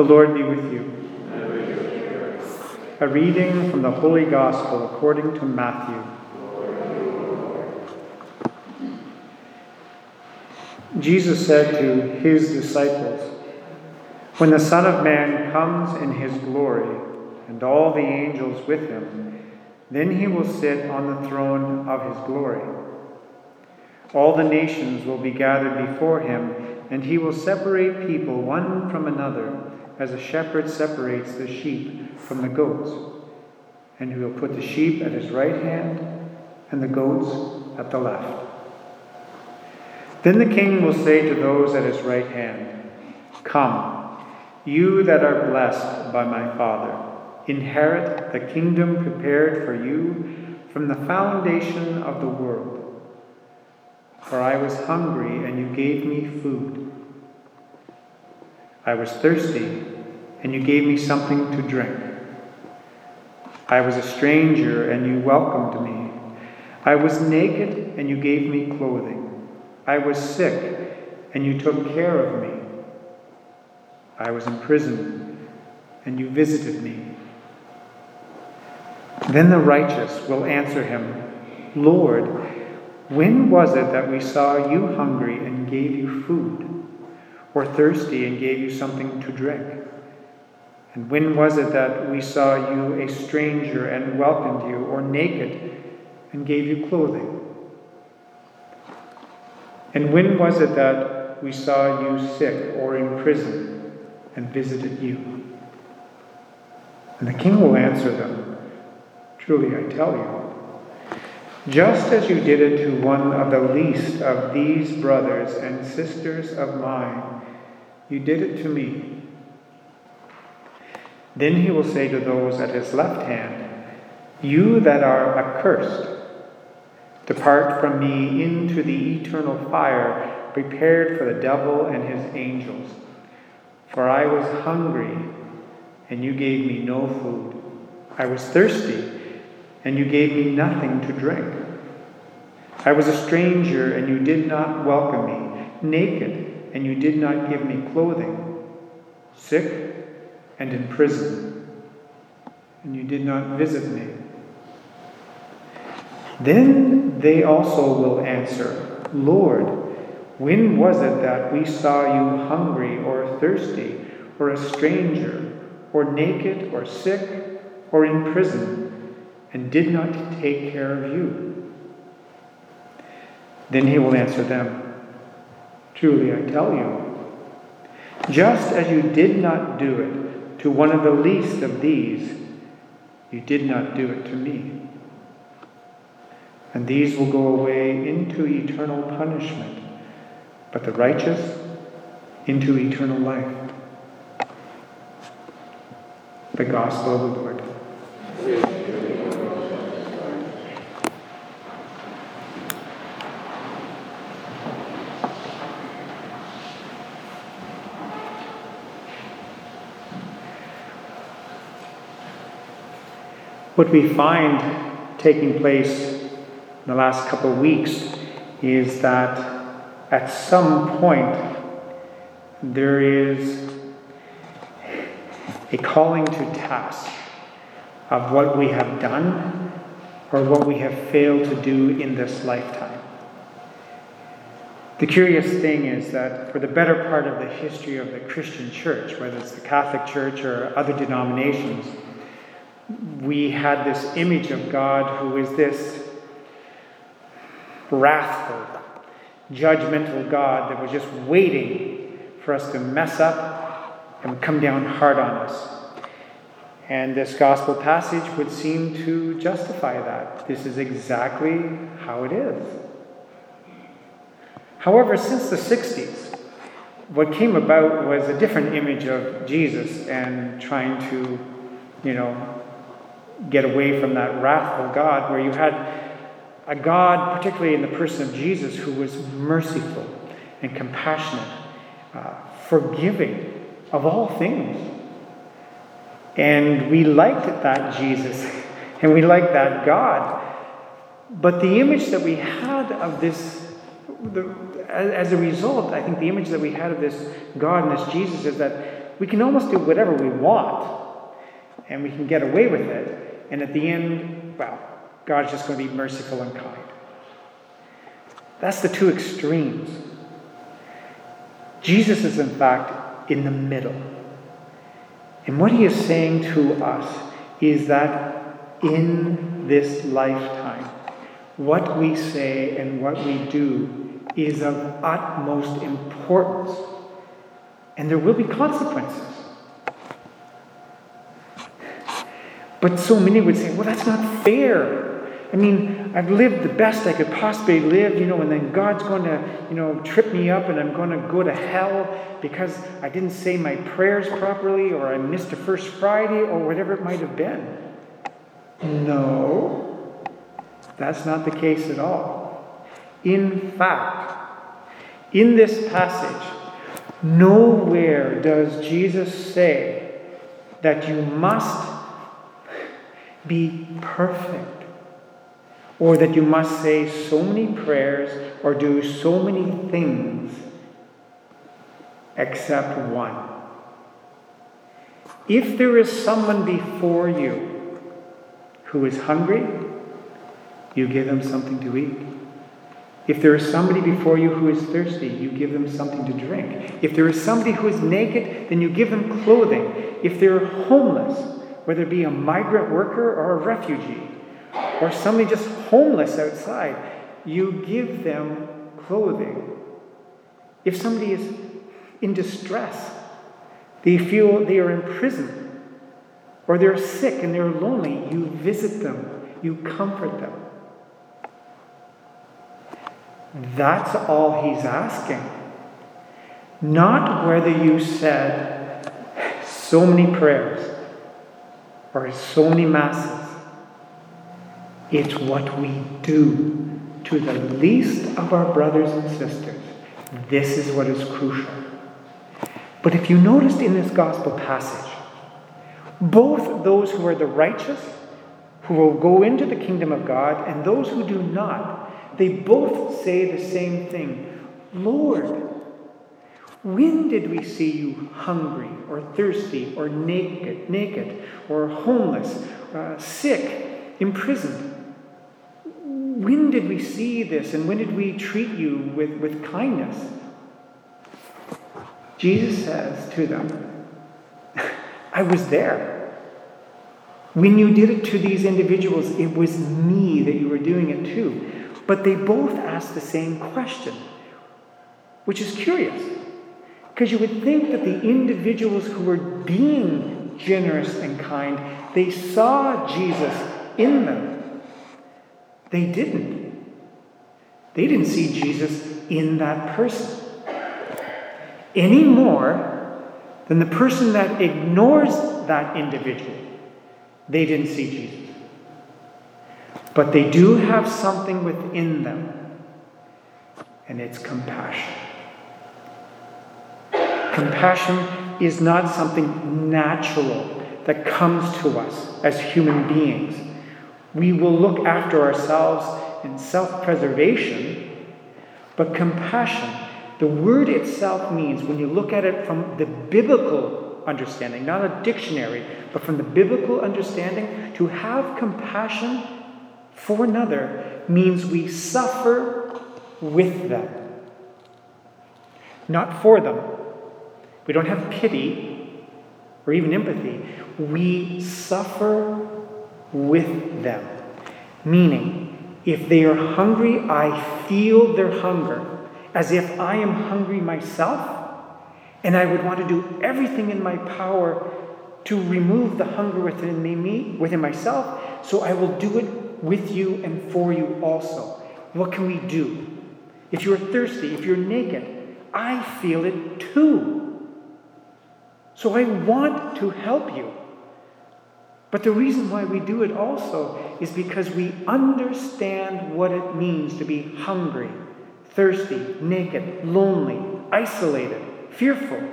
The Lord be with you. A reading from the Holy Gospel according to Matthew. Jesus said to his disciples, "When the Son of Man comes in his glory, and all the angels with him, then he will sit on the throne of his glory. All the nations will be gathered before him, and he will separate people one from another, as a shepherd separates the sheep from the goats. And he will put the sheep at his right hand and the goats at the left. Then the king will say to those at his right hand, 'Come, you that are blessed by my Father, inherit the kingdom prepared for you from the foundation of the world. For I was hungry, and you gave me food. I was thirsty, and you gave me something to drink. I was a stranger, and you welcomed me. I was naked, and you gave me clothing. I was sick, and you took care of me. I was in prison, and you visited me.' Then the righteous will answer him, 'Lord, when was it that we saw you hungry and gave you food, or thirsty and gave you something to drink? And when was it that we saw you a stranger and welcomed you, or naked and gave you clothing? And when was it that we saw you sick or in prison and visited you?' And the king will answer them, 'Truly I tell you, just as you did it to one of the least of these brothers and sisters of mine, you did it to me.' Then he will say to those at his left hand, 'You that are accursed, depart from me into the eternal fire prepared for the devil and his angels. For I was hungry, and you gave me no food. I was thirsty, and you gave me nothing to drink. I was a stranger, and you did not welcome me. Naked, and you did not give me clothing. Sick, and in prison, and you did not visit me.' Then they also will answer, 'Lord, when was it that we saw you hungry or thirsty, or a stranger, or naked, or sick, or in prison, and did not take care of you?' Then he will answer them, 'Truly I tell you, just as you did not do it to one of the least of these, you did not do it to me.' And these will go away into eternal punishment, but the righteous into eternal life." The Gospel of the Lord. What we find taking place in the last couple of weeks is that at some point there is a calling to task of what we have done or what we have failed to do in this lifetime. The curious thing is that for the better part of the history of the Christian church, whether it's the Catholic Church or other denominations, we had this image of God who is this wrathful, judgmental God that was just waiting for us to mess up and come down hard on us. And this gospel passage would seem to justify that. This is exactly how it is. However, since the 60s, what came about was a different image of Jesus and trying to, get away from that wrathful God, where you had a God, particularly in the person of Jesus, who was merciful and compassionate, forgiving of all things. And we liked that Jesus, and we liked that God. But the image that we had of this, as a result, I think the image that we had of this God and this Jesus is that we can almost do whatever we want, and we can get away with it. And at the end, well, God's just going to be merciful and kind. That's the two extremes. Jesus is, in fact, in the middle. And what he is saying to us is that in this lifetime, what we say and what we do is of utmost importance. And there will be consequences. But so many would say, well, that's not fair. I mean, I've lived the best I could possibly live, and then God's going to, trip me up and I'm going to go to hell because I didn't say my prayers properly or I missed a First Friday or whatever it might have been. No, that's not the case at all. In fact, in this passage, nowhere does Jesus say that you must be perfect, or that you must say so many prayers or do so many things except one. If there is someone before you who is hungry, you give them something to eat. If there is somebody before you who is thirsty, you give them something to drink. If there is somebody who is naked, then you give them clothing. If they're homeless, whether it be a migrant worker or a refugee, or somebody just homeless outside, you give them clothing. If somebody is in distress, they feel they are in prison, or they're sick and they're lonely, you visit them, you comfort them. That's all he's asking. Not whether you said so many prayers or so many masses. It's what we do to the least of our brothers and sisters. This is what is crucial. But if you noticed in this gospel passage, both those who are the righteous, who will go into the kingdom of God, and those who do not, they both say the same thing. Lord, when did we see you hungry or thirsty or naked or homeless, sick, imprisoned? When did we see this, and when did we treat you with kindness? Jesus says to them, I was there. When you did it to these individuals, it was me that you were doing it to. But they both asked the same question, which is curious. Because you would think that the individuals who were being generous and kind, they saw Jesus in them. They didn't. They didn't see Jesus in that person. Any more than the person that ignores that individual. They didn't see Jesus. But they do have something within them, and it's compassion. Compassion is not something natural that comes to us as human beings. We will look after ourselves in self-preservation, but compassion, the word itself means, when you look at it from the biblical understanding, not a dictionary, but from the biblical understanding, to have compassion for another means we suffer with them, not for them. We don't have pity or even empathy. We suffer with them. Meaning, if they are hungry, I feel their hunger as if I am hungry myself, and I would want to do everything in my power to remove the hunger within myself, so I will do it with you and for you also. What can we do? If you're thirsty, if you're naked, I feel it too. So I want to help you. But the reason why we do it also is because we understand what it means to be hungry, thirsty, naked, lonely, isolated, fearful.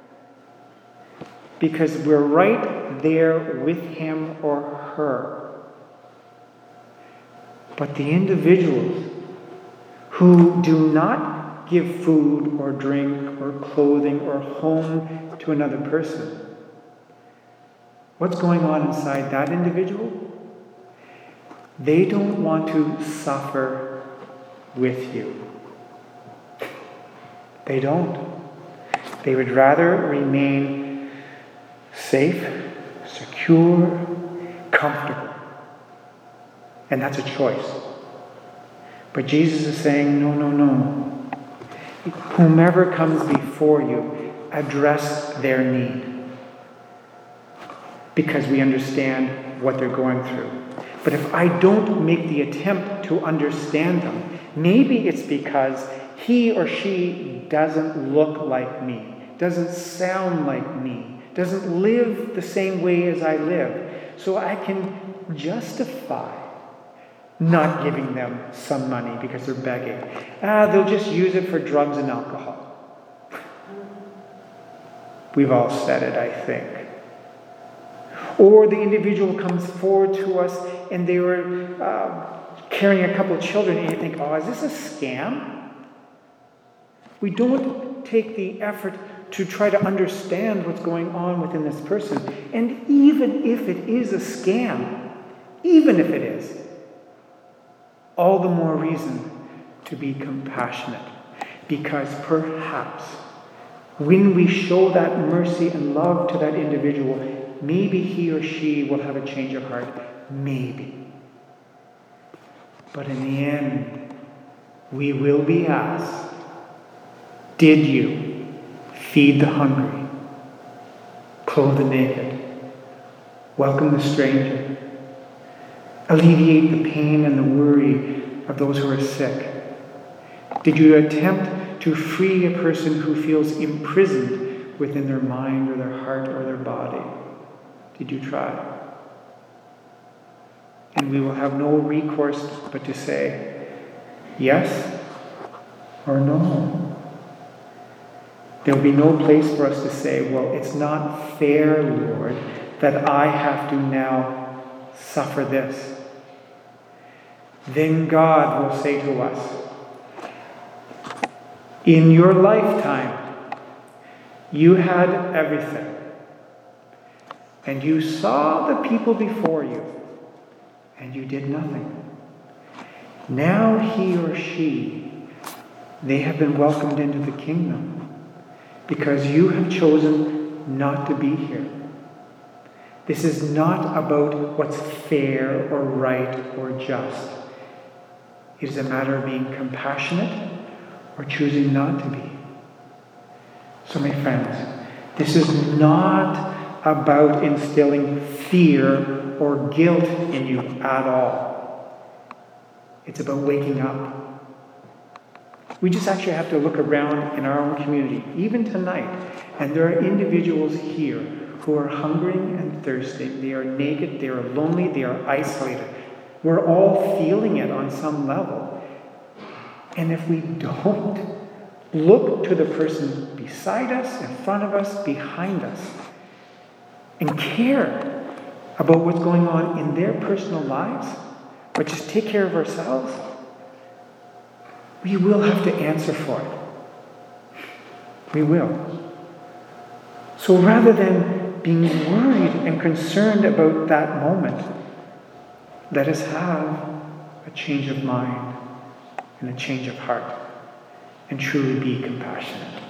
Because we're right there with him or her. But the individuals who do not give food or drink or clothing or home to another person. What's going on inside that individual? They don't want to suffer with you. They don't. They would rather remain safe, secure, comfortable. And that's a choice. But Jesus is saying, no, no, no. Whomever comes before you, address their need. Because we understand what they're going through. But if I don't make the attempt to understand them, maybe it's because he or she doesn't look like me, doesn't sound like me, doesn't live the same way as I live. So I can justify not giving them some money because they're begging. They'll just use it for drugs and alcohol. We've all said it, I think. Or the individual comes forward to us and they were carrying a couple of children and you think, is this a scam? We don't take the effort to try to understand what's going on within this person. And even if it is a scam, even if it is, all the more reason to be compassionate. Because perhaps when we show that mercy and love to that individual, maybe he or she will have a change of heart. Maybe. But in the end, we will be asked, did you feed the hungry, clothe the naked, welcome the stranger, alleviate the pain and the worry of those who are sick? Did you attempt to free a person who feels imprisoned within their mind or their heart or their body? Did you try? And we will have no recourse but to say yes or no. There will be no place for us to say, well, it's not fair, Lord, that I have to now suffer this. Then God will say to us, in your lifetime, you had everything. And you saw the people before you, and you did nothing. Now he or she, they have been welcomed into the kingdom because you have chosen not to be here. This is not about what's fair or right or just. It is a matter of being compassionate or choosing not to be. So my friends, this is not about instilling fear or guilt in you at all. It's about waking up. We just actually have to look around in our own community, even tonight, and there are individuals here who are hungering and thirsting. They are naked, they are lonely, they are isolated. We're all feeling it on some level. And if we don't look to the person beside us, in front of us, behind us, and care about what's going on in their personal lives, but just take care of ourselves, we will have to answer for it. We will. So rather than being worried and concerned about that moment, let us have a change of mind and a change of heart and truly be compassionate.